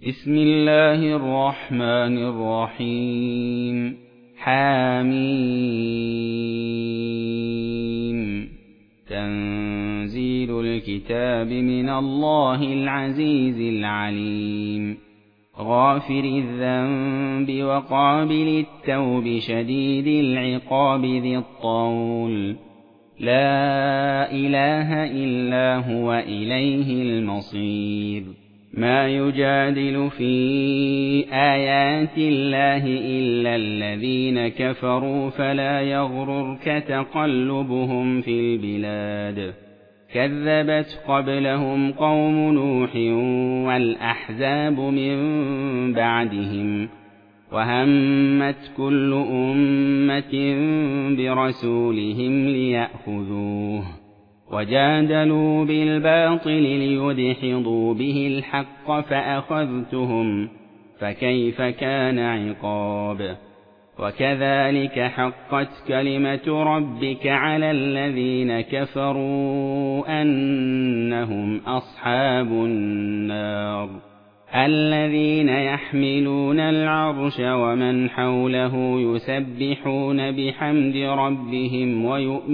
بسم الله الرحمن الرحيم. حميم. تنزيل الكتاب من الله العزيز العليم. غافر الذنب وقابل التوب شديد العقاب ذي الطول. لا إله إلا هو إليه المصير. ما يجادل في آيات الله إلا الذين كفروا فلا يغررك تقلبهم في البلاد. كذبت قبلهم قوم نوح والأحزاب من بعدهم وهمت كل أمة برسولهم ليأخذوه وجادلوا بالباطل ليدحضوا به الحق فأخذتهم فكيف كان عقاب. وكذلك حقت كلمة ربك على الذين كفروا أنهم أصحاب النار. الذين يحملون العرش ومن حوله يسبحون بحمد ربهم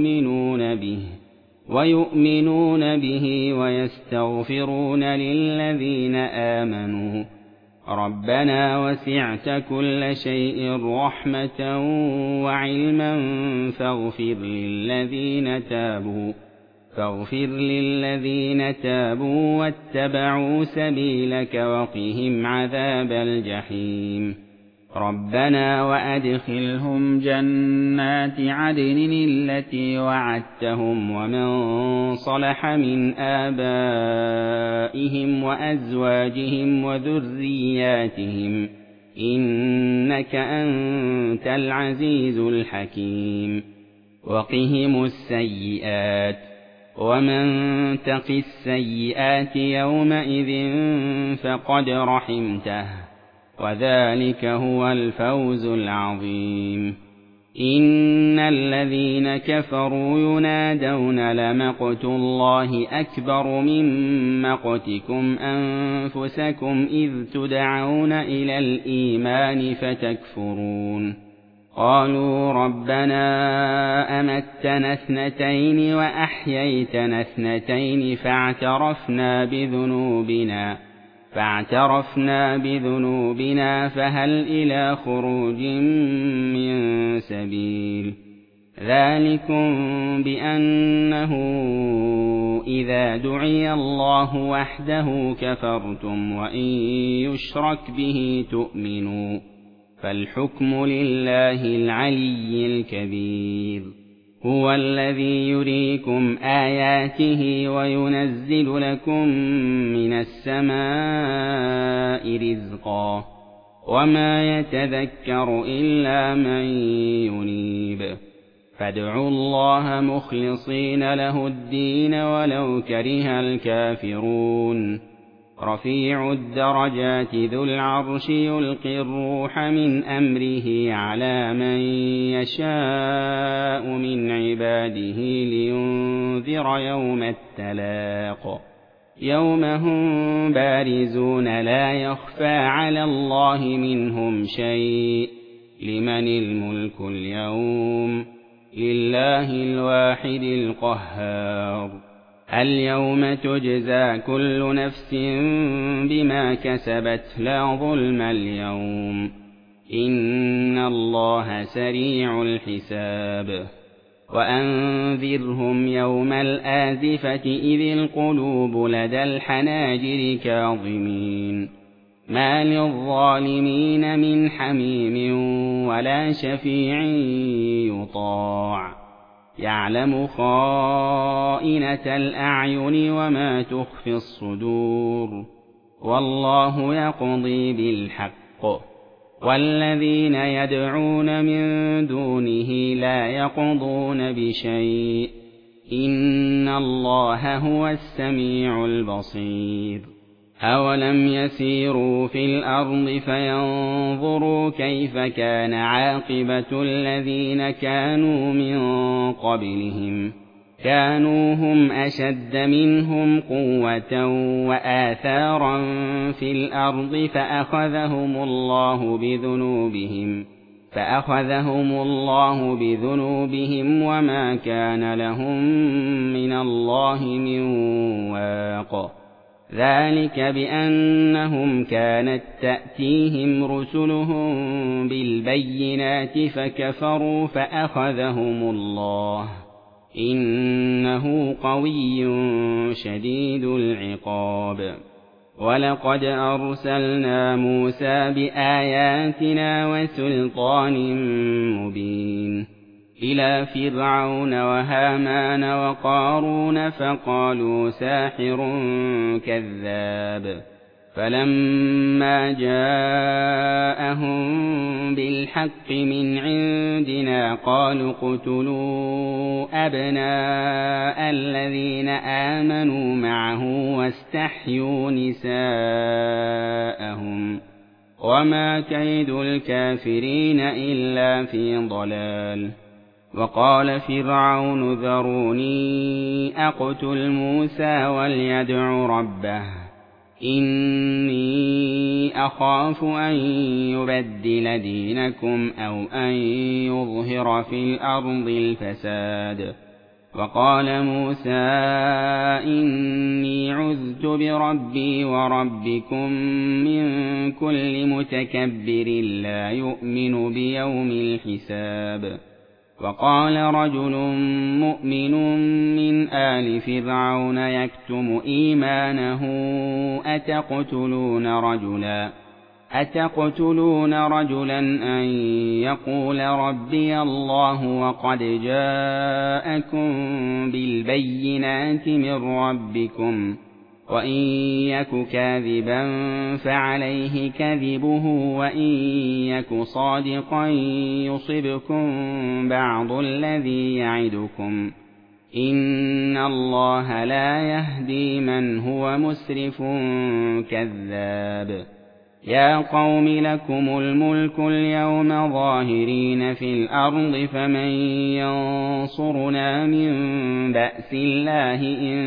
ويؤمنون به ويستغفرون للذين آمنوا ربنا وسعت كل شيء رحمة وعلما فاغفر للذين تابوا واتبعوا سبيلك وقهم عذاب الجحيم. ربنا وأدخلهم جنات عدن التي وعدتهم ومن صلح من آبائهم وأزواجهم وذرياتهم إنك أنت العزيز الحكيم. وقهم السيئات ومن تق السيئات يومئذ فقد رحمته وذلك هو الفوز العظيم. إن الذين كفروا ينادون لمقت الله أكبر من مقتكم أنفسكم إذ تدعون إلى الإيمان فتكفرون. قالوا ربنا أمتنا اثنتين وأحييتنا اثنتين فاعترفنا بذنوبنا فهل إلى خروج من سبيل. ذلكم بأنه إذا دعي الله وحده كفرتم وإن يشرك به تؤمنوا فالحكم لله العلي الكبير. هو الذي يريكم آياته وينزل لكم من السماء رزقا وما يتذكر إلا من ينيب. فادعوا الله مخلصين له الدين ولو كره الكافرون. رفيع الدرجات ذو العرش يلقي الروح من أمره على من يشاء من عباده لينذر يوم التلاق. يوم هم بارزون لا يخفى على الله منهم شيء. لمن الملك اليوم؟ لله الواحد القهار. اليوم تجزى كل نفس بما كسبت لا ظلم اليوم إن الله سريع الحساب. وأنذرهم يوم الآزفة إذ القلوب لدى الحناجر كاظمين ما للظالمين من حميم ولا شفيع يطاع. يعلم خائنة الأعين وما تخفي الصدور والله يقضي بالحق والذين يدعون من دونه لا يقضون بشيء إن الله هو السميع البصير. أولم يسيروا في الأرض فينظروا كيف كان عاقبة الذين كانوا من قبلهم كانوا هم أشد منهم قوة وآثارا في الأرض فأخذهم الله بذنوبهم وما كان لهم من الله من واق ذلك بأنهم كانت تأتيهم رسلهم بالبينات فكفروا فأخذهم الله إنه قوي شديد العقاب ولقد أرسلنا موسى بآياتنا وسلطان مبين إلى فرعون وهامان وقارون فقالوا ساحر كذاب فلما جاءهم بالحق من عندنا قالوا اقتلوا أبناء الذين آمنوا معه واستحيوا نساءهم وما كيد الكافرين إلا في ضلال وقال فرعون ذروني أقتل موسى وليدع ربه إني أخاف أن يبدل دينكم أو أن يظهر في الأرض الفساد وقال موسى إني عذت بربي وربكم من كل متكبر لا يؤمن بيوم الحساب وقال رجل مؤمن من آل فرعون يكتم إيمانه أتقتلون رجلا أن يقول ربي الله وقد جاءكم بالبينات من ربكم وإن يك كاذبا فعليه كذبه وإن يك صادقا يصبكم بعض الذي يعدكم إن الله لا يهدي من هو مسرف كذاب يا قوم لكم الملك اليوم ظاهرين في الأرض فمن ينصرنا من بأس الله إن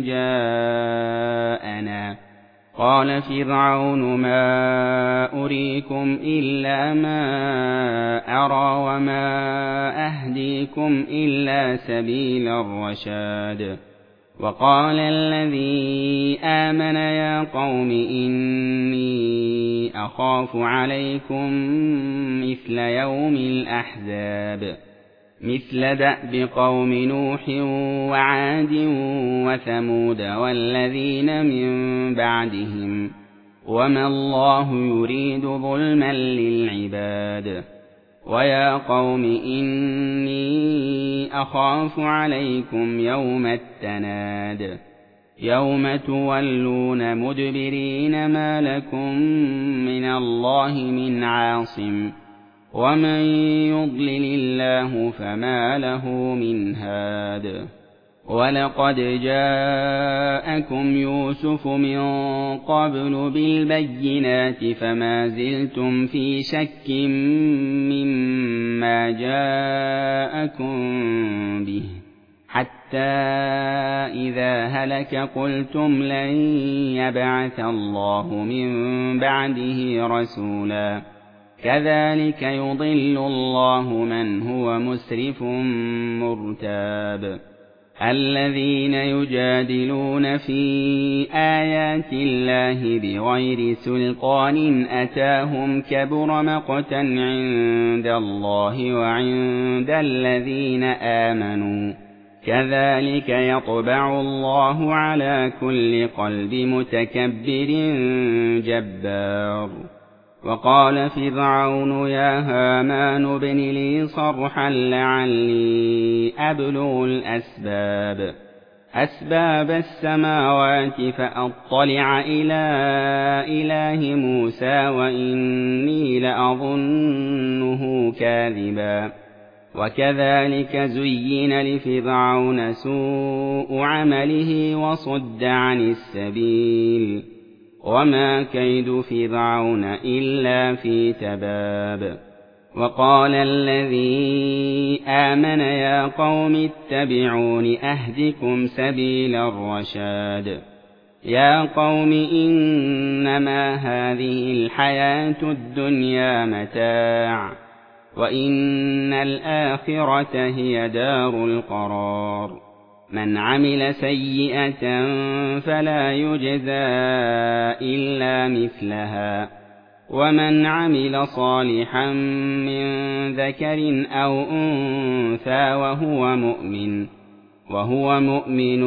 جاءنا قال فرعون ما أريكم إلا ما أرى وما أهديكم إلا سبيل الرشاد وقال الذي آمن يا قوم إني أخاف عليكم مثل يوم الأحزاب مثل دأب قوم نوح وعاد وثمود والذين من بعدهم وما الله يريد ظلما للعباد ويا قوم إني أخاف عليكم يوم التناد يوم تولون مدبرين ما لكم من الله من عاصم ومن يضلل الله فما له من هاد ولقد جاءكم يوسف من قبل بالبينات فما زلتم في شك مما جاءكم به حتى إذا هلك قلتم لن يبعث الله من بعده رسولا كذلك يضل الله من هو مسرف مرتاب الذين يجادلون في آيات الله بغير سلطان أتاهم كبر مقتا عند الله وعند الذين آمنوا كذلك يطبع الله على كل قلب متكبر جبار وقال فرعون يا هامان ابن لي صرحا لعلي أبلغ أسباب السماوات فأطلع إلى إله موسى وإني لأظنه كاذبا وكذلك زين لفرعون سوء عمله وصد عن السبيل وما كيد فرعون إلا في تباب وقال الذي آمن يا قوم اتبعون أهدكم سبيل الرشاد يا قوم إنما هذه الحياة الدنيا متاع وإن الآخرة هي دار القرار من عمل سيئة فلا يجزى إلا مثلها ومن عمل صالحا من ذكر أو أنثى وهو مؤمن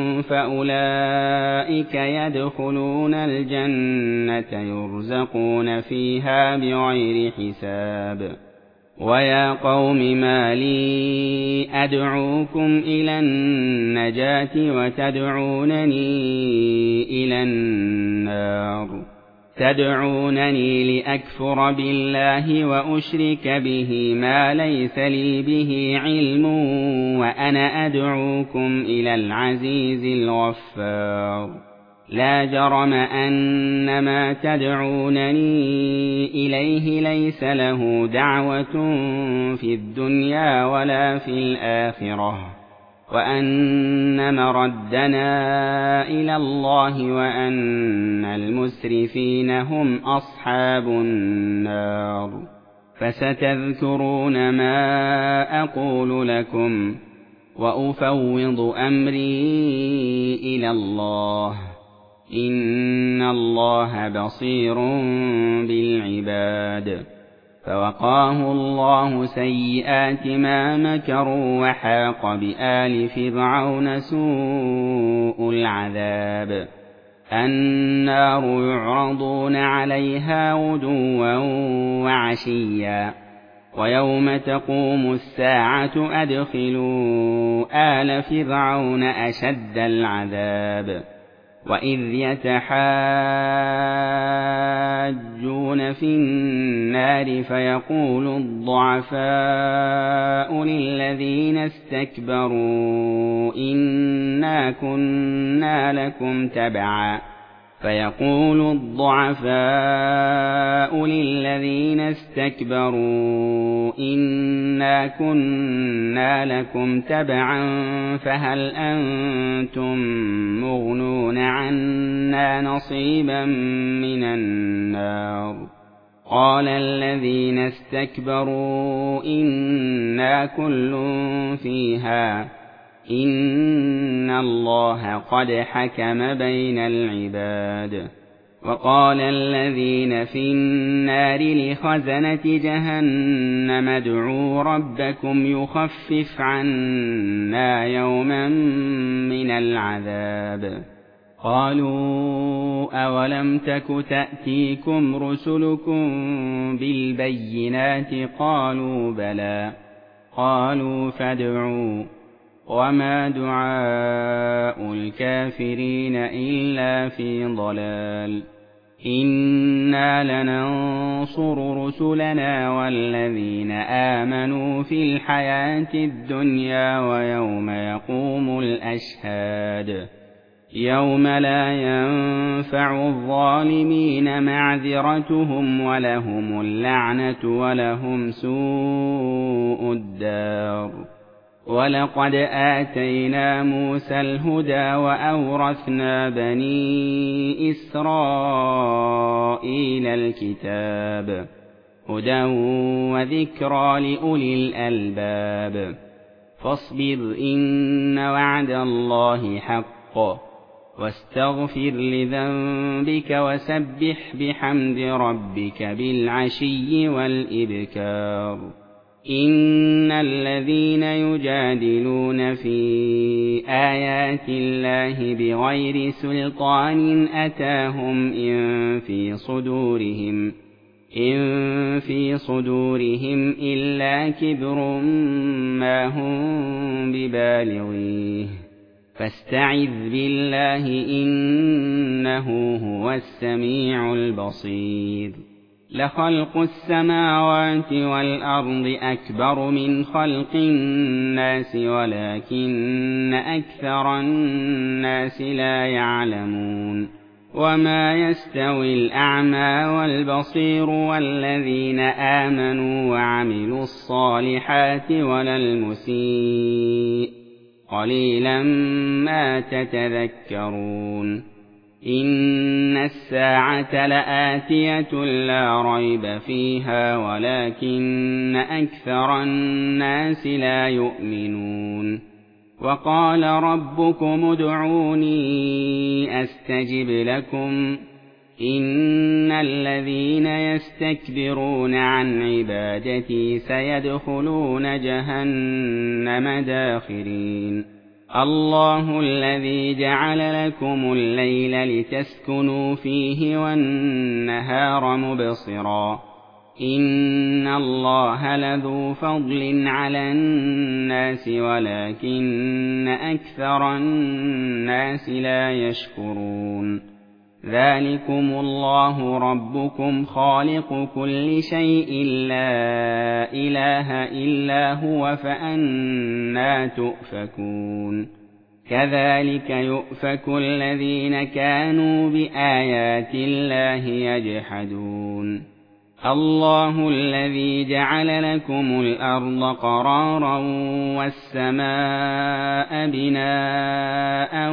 فأولئك يدخلون الجنة يرزقون فيها بغير حساب ويا قوم ما لي أدعوكم إلى النجاة وتدعونني إلى النار تدعونني لأكفر بالله وأشرك به ما ليس لي به علم وأنا أدعوكم إلى العزيز الغفار لا جرم أن ما تدعونني إليه ليس له دعوة في الدنيا ولا في الآخرة وأن مردنا إلى الله وأن المسرفين هم أصحاب النار فستذكرون ما أقول لكم وأفوض أمري إلى الله إن الله بصير بالعباد فوقاه الله سيئات ما مكروا وحاق بآل فرعون سوء العذاب النار يعرضون عليها غدوا وعشيا ويوم تقوم الساعة أدخلوا آل فرعون أشد العذاب وإذ يتحاجون في النار فيقول الضعفاء للذين استكبروا إنا كنا لكم تبعا فهل أنتم مغنون عنا نصيبا من النار قال الذين استكبروا إنا كل فيها إن الله قد حكم بين العباد وقال الذين في النار لخزنة جهنم ادعوا ربكم يخفف عنا يوما من العذاب قالوا أولم تك تأتيكم رسلكم بالبينات قالوا بلى قالوا فادعوا وما دعاء الكافرين إلا في ضلال إنا لننصر رسلنا والذين آمنوا في الحياة الدنيا ويوم يقوم الأشهاد يوم لا ينفع الظالمين معذرتهم ولهم اللعنة ولهم سوء الدار ولقد آتينا موسى الهدى وأورثنا بني إسرائيل الكتاب هدى وذكرى لأولي الألباب فاصبر إن وعد الله حق واستغفر لذنبك وسبح بحمد ربك بالعشي والإبكار إن الذين يجادلون في آيات الله بغير سلطان أتاهم إن في صدورهم إلا كبر ما هم ببالغيه فاستعذ بالله إنه هو السميع البصير لخلق السماوات والأرض أكبر من خلق الناس ولكن أكثر الناس لا يعلمون وما يستوي الأعمى والبصير والذين آمنوا وعملوا الصالحات ولا المسيء قليلا ما تتذكرون إن الساعة لآتية لا ريب فيها ولكن أكثر الناس لا يؤمنون وقال ربكم ادعوني أستجب لكم إن الذين يستكبرون عن عبادتي سيدخلون جهنم داخرين الله الذي جعل لكم الليل لتسكنوا فيه والنهار مبصرا إن الله لذو فضل على الناس ولكن أكثر الناس لا يشكرون ذلكم الله ربكم خالق كل شيء لا إله إلا هو فأنى تؤفكون كذلك يؤفك الذين كانوا بآيات الله يجحدون الله الذي جعل لكم الأرض قرارا والسماء بناء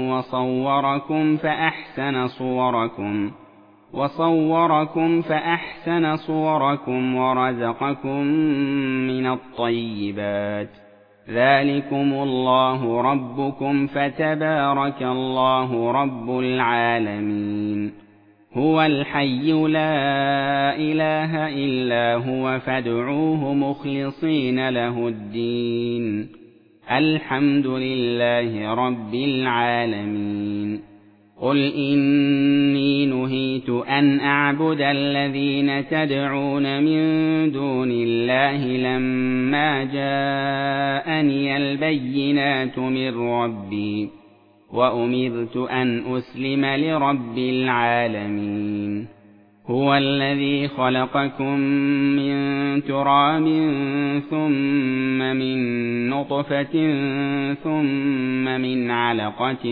وصوركم فأحسن صوركم ورزقكم من الطيبات ذلكم الله ربكم فتبارك الله رب العالمين هو الحي لا إله إلا هو فادعوه مخلصين له الدين الحمد لله رب العالمين قل إني نهيت أن أعبد الذين تدعون من دون الله لما جاءني البينات من ربي وأمرت أن أسلم لرب العالمين هو الذي خلقكم من تراب ثم من نطفة ثم من علقة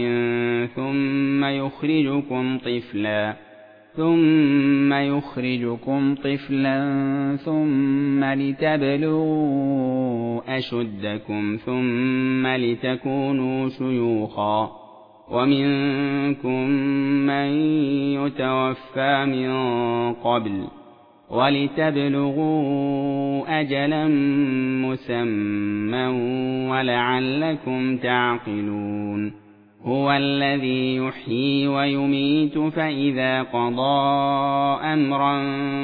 ثم يخرجكم طفلا ثم لتبلغوا أشدكم ثم لتكونوا شيوخا ومنكم من يتوفى من قبل ولتبلغوا أجلا مسمى ولعلكم تعقلون هو الذي يحيي ويميت فإذا قضى أمرا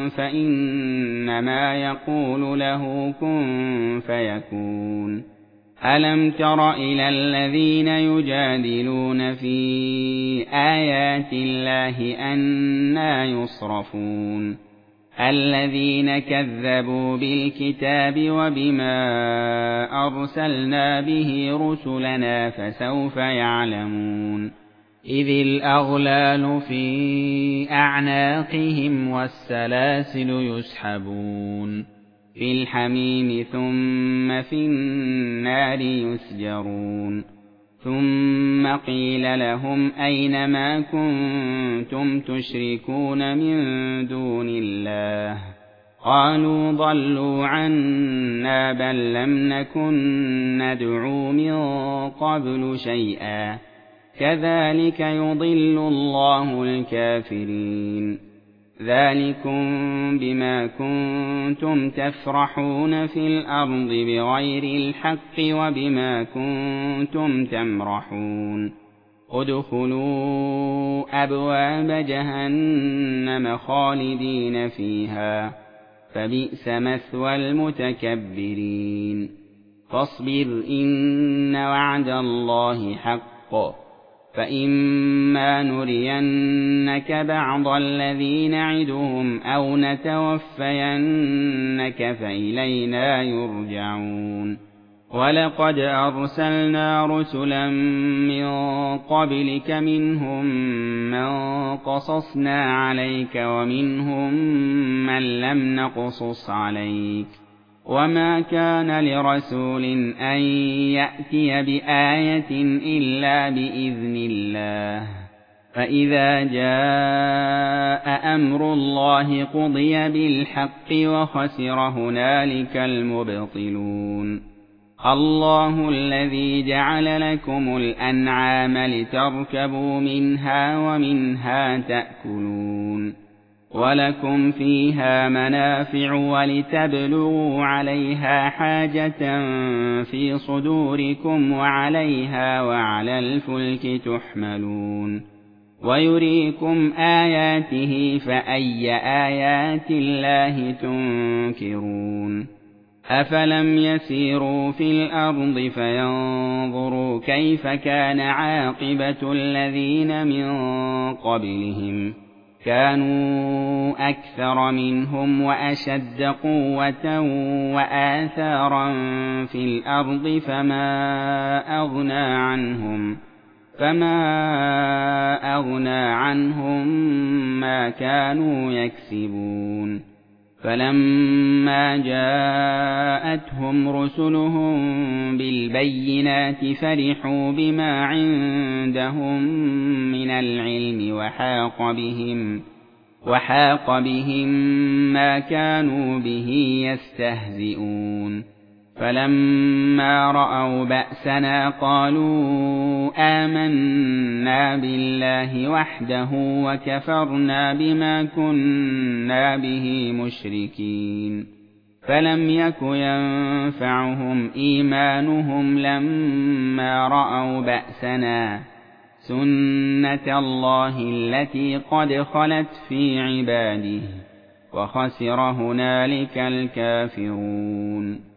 فإنما يقول له كن فيكون ألم تر إلى الذين يجادلون في آيات الله أنى يصرفون الذين كذبوا بالكتاب وبما أرسلنا به رسلنا فسوف يعلمون إذ الأغلال في أعناقهم والسلاسل يسحبون في الحميم ثم في النار يسجرون ثم قيل لهم أين ما كنتم تشركون من دون الله قالوا ضلوا عنا بل لم نكن ندعو من قبل شيئا كذلك يضل الله الكافرين ذلكم بما كنتم تفرحون في الأرض بغير الحق وبما كنتم تمرحون ادخلوا أبواب جهنم خالدين فيها فبئس مثوى المتكبرين فاصبر إن وعد الله حق فإما نرينك بعض الذي نعدهم أو نتوفينك فإلينا يرجعون ولقد أرسلنا رسلا من قبلك منهم من قصصنا عليك ومنهم من لم نقصص عليك وما كان لرسول أن يأتي بآية إلا بإذن الله فإذا جاء أمر الله قضي بالحق وخسر هنالك المبطلون الله الذي جعل لكم الأنعام لتركبوا منها ومنها تأكلون ولكم فيها منافع ولتبلغوا عليها حاجة في صدوركم وعليها وعلى الفلك تحملون ويريكم آياته فأي آيات الله تنكرون أفلم يسيروا في الأرض فينظروا كيف كان عاقبة الذين من قبلهم كانوا أكثر منهم وأشد قوة وآثارا في الأرض فما أغنى عنهم ما كانوا يكسبون فلما جاءتهم رسلهم بالبينات فرحوا بما عندهم من العلم وحاق بهم ما كانوا به يستهزئون فلما رأوا بأسنا قالوا آمنا بالله وحده وكفرنا بما كنا به مشركين فلم يك ينفعهم إيمانهم لما رأوا بأسنا سنة الله التي قد خلت في عباده وخسر هنالك الكافرون